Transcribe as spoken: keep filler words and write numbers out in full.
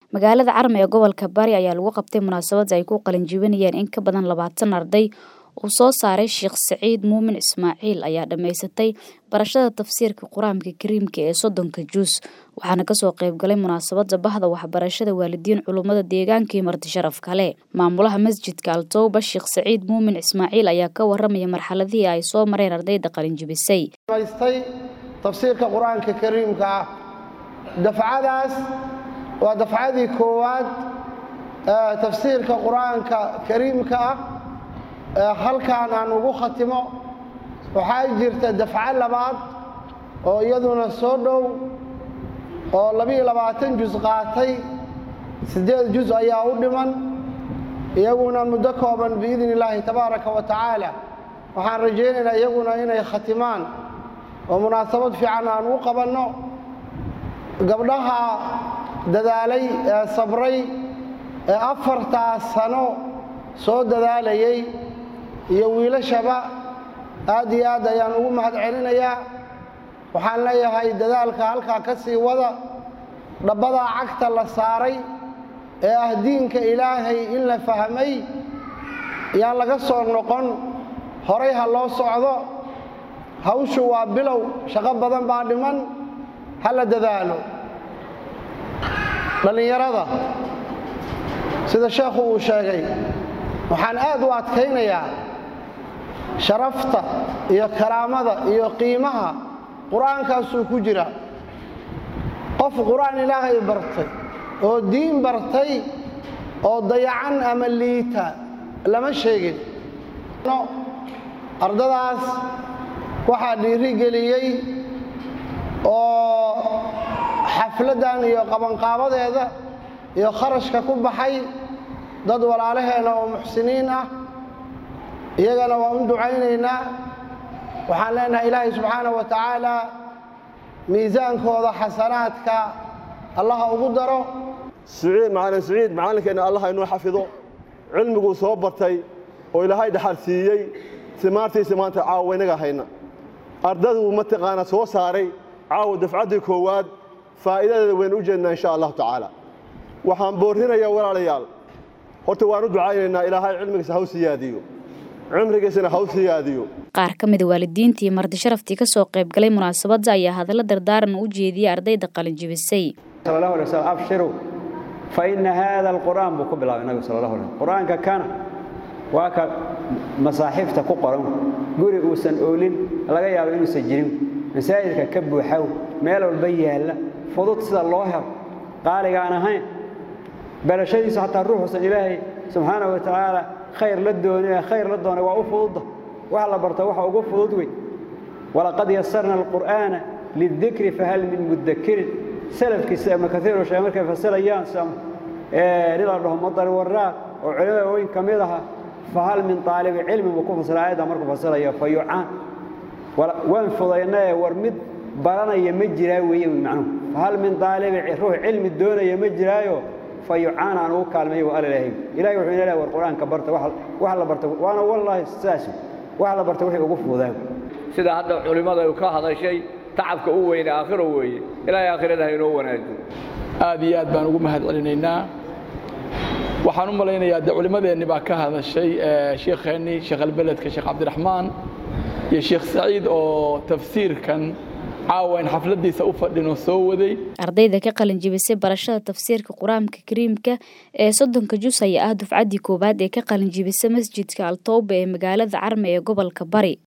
Magaalada Carme ee gobolka Bari ayaa lagu qabtay munaasabad ay ku qalin jebinayeen in ka badan labaatan arday oo soo saaray Sheekh Saciid Muumin Ismaaciil ayaa dhameysatay barashada tafsiirka Quraanka Kariimka ee soddonka juz waxaana ka soo qayb galay munaasabada bahda waxbarashada waalidiin culimada deegaanka iyo marti sharaf kale maamulaha masjidka Al-Tawba Sheekh Saciid Muumin Ismaaciil ayaa ka waramay marxaladii ay soo mareen ardayda qalin jebisay tafsiirka Quraanka Kariimka dafcadaas waa dafcadii koowaad tafsiirka Quraanka Kariimka halkaan aan ugu khatimo waxaa jirta dafcad labaad oo iyaduna soo dhow oo laba iyo labaatan juz qaatay sideed juz ayaa u dhiman iyaguna muddo kooban biidin Ilaahi tabaaraka wa tacaala waxaan rajaynaynaa iyaguna inay khatimaan oo munaasabad fiican aan u qabanno gabdhaha dadaalay ee sabray ee afarta sano soo dadaalayay iyo wiilashaba aad iyo aad ayaan ugu mahad celinayaa waxaan leeyahay dadaalka halkaa ka sii wada dhabbada cagta la saaray ee ah diinka Ilaahay in la fahmay yaan laga soo noqon horay ha loo socdo hawshu waa bilow shaqo badan baa dhiman hala dadaalo dhalinyarada sida sheekhu uu sheegay waxaan aad u adkaynayaa sharafta iyo karaamada iyo qiimaha quraankaas ku jira qof quraan Ilaahay bartay oo diin bartay oo dayacan ama liita lama sheegin ardadaas waxaa dhiiri geliyay oo xafladan iyo qabanqaabadeeda iyo kharashka ku baxay dad walaalaheena oo muxsiniin ah iyagana waa u ducaynaynaa waxaan leenahay Ilaahay subxaanahu wa tacaala miisaankooda xasanaadka Allah ugu daro Saciid macallin Saciid macallinkeena Allah inuu xafido cilmigu soo bartay oo Ilaahay dhaxal siiyay simaartiisa maanta caawa inaga hayna ardadu ma taqaana soo saaray caawa dafcadii koowaad faa'iidada weyn u jeedna insha Allah tacaala waxaan boorinayaa walaalayaal horta waan u ducaynaynaa Ilaahay cilmigiisa ha u siyaadiyo cumrigiisana ha u siyaadiyo qaar ka mid ah waalidiinta iyo marti sharaftii ka soo qayb galay munaasabada ayaa hadallo dardaaran u jeediyay ardayda qalin jebisay sallallahu alayhi wasallam abshiru fa inna hadha alquran bu bilaabay nabi sallallahu alayhi quraanka kana waa ka masaaxifta ku qoran guri uusan oolin laga yaabo inuu sajirin masaajidka ka buuxaw meel walba yaala fudud sida loo helo qaaliga aan ahayn barashadiisa hatta ruuxsan Ilaahay subhanahu wa ta'ala khayr la doonay khayr la doonay waa u fudud waxa la barto waxa ugu fudud way wala qad yassarna alqur'ana lidhikri fahal min mudakkir salafkiisa ama kathiir oo shay markay fasalayaan sam ee ila dhaho madar waraa oo culimada weyn kamid aha fahal min talib ilmi wa ku fasalaayada markuu fasalaya fayu'an wala waan fudaynaa war mid baranaya ma jiraa weeyay macnuhu fahal min talib ruux ilmi doonaya ma jiraayo فيعان عن وكالمي وقال له إلهي وحين له والقرآن كبرت واحد واحد برت وأنا والله ساسي واحد برت وحي وقف وذاك سيدا هذا علماء يكاه هذا شيء تعبك هو إلى آخره هو إلى آخر هذا هو ونادي آديات بنقول مهد علينا وحنوم علينا يا علماء إن بكاه هذا الشيء شيخ هني شيخ البلد كشيخ عبد الرحمن يا شيخ سعيد أو تفسير كان عاون xafladiisa u fadhino soo waday ardayda ka qalin jebisay barashada tafsiirka Quraanka Kariimka ee soddonka juz ayaa ah dufcadii koowaad ee ka qalin jebisay masjidka Al-Tawba ee magaalada Carme ee gobolka Bari